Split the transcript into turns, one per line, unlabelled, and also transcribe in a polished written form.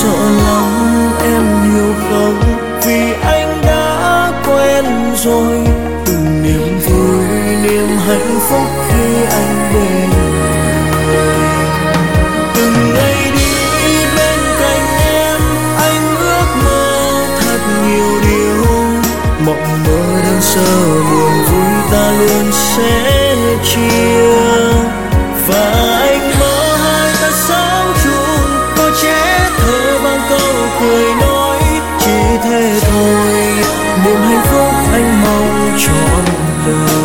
sợ lắm em hiểu không, vì anh đã quen rồi. Từng niềm vui niềm hạnh phúc khi anh bên người. Từng ngày đi bên cạnh em, anh ước mơ thật nhiều điều. Mộng mơ đơn sơ buồn vui ta luôn sẽ chia. Và anh mơ hai ta sáng chung, có trẻ thơ bao câu cười nói. Chỉ thế thôi, niềm hạnh phúc anh mong trọn đời.